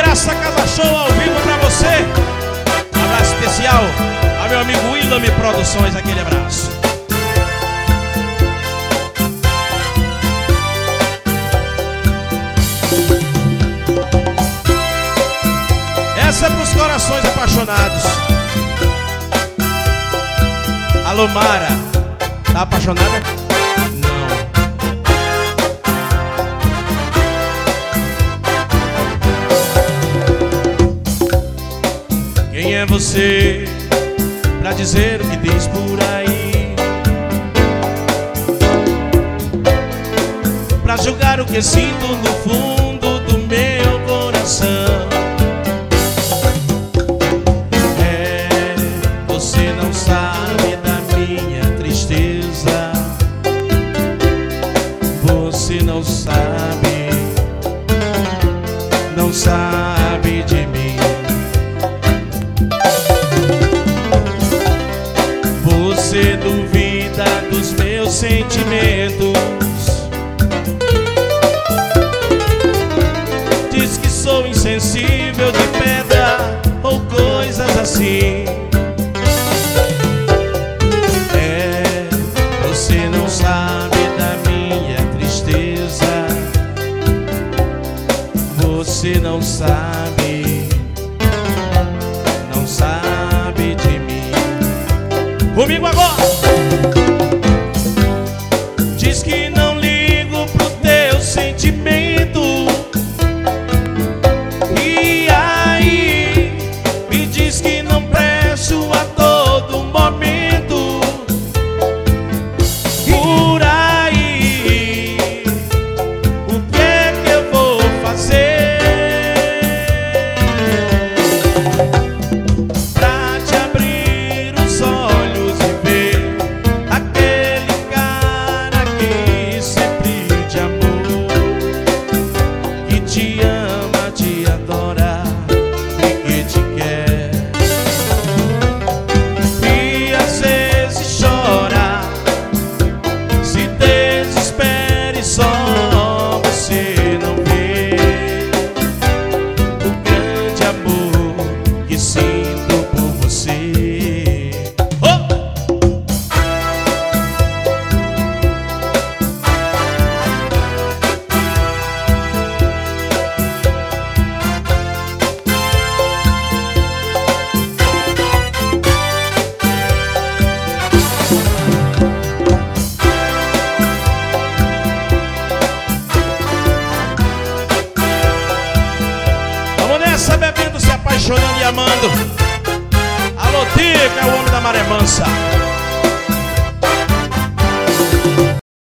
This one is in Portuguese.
Graça Casa Show ao vivo pra você. Um abraço especial ao meu amigo Willame Produções, aquele abraço. Essa é pros corações apaixonados. Alô, Mara, tá apaixonada? Não. Quem é você pra dizer o que diz por aí? Pra julgar o que sinto no fundo do meu coração. Você não sabe da minha tristeza. Você não sabe de mim. Você duvida dos meus sentimentos. Diz que sou insensível de pedra ou coisas assim. Você não sabe da minha tristeza. Você não sabe de mim. Comigo agora! Diz que não ligo pro teu sentimento. E aí me diz que não presto a todo momento. Por aí, o que é que eu vou fazer pra te abrir os olhos e ver aquele cara que sempre te amou, que te ama, te adora e que te quer. E às vezes chora, se desespere, só você não vê o grande amor que sinto por você. Vamos nessa, bebendo, se apaixonando e amando. Alô, Tica, o homem da maré mansa.